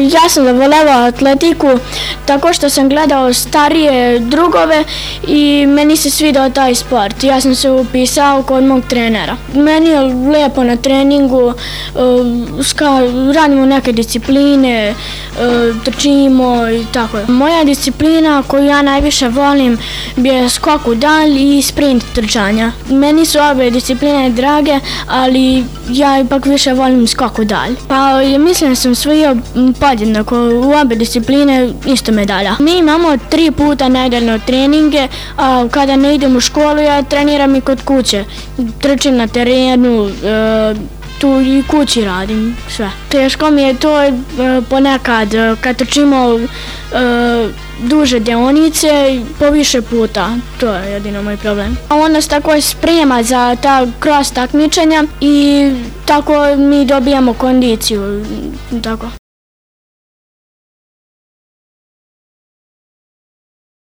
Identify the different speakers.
Speaker 1: Ja sam zavolela atletiku tako što sam gledao starije drugove i meni se svidao taj sport. Ja sam se upisao kod mog trenera. Meni je lijepo na treningu, radimo neke discipline, trčimo i tako. Moja disciplina koju ja najviše volim je skok u dalj i sprint trčanja. Meni su obe discipline drage, ali ja ipak više volim skok u dalj. Pa mislim da sam osvojio podjednako u obe discipline isto medalja. Mi imamo 3 puta nedeljno treninge, a kada ne idem u školu ja treniram i kod kuće. Trčim na terenu, tu i kući radim sve. Teško mi je to ponekad kad trčimo duže deonice po više puta, to je jedino moj problem. Onda se tako sprema za ta cross takmičenja i tako mi dobijamo kondiciju. Tako.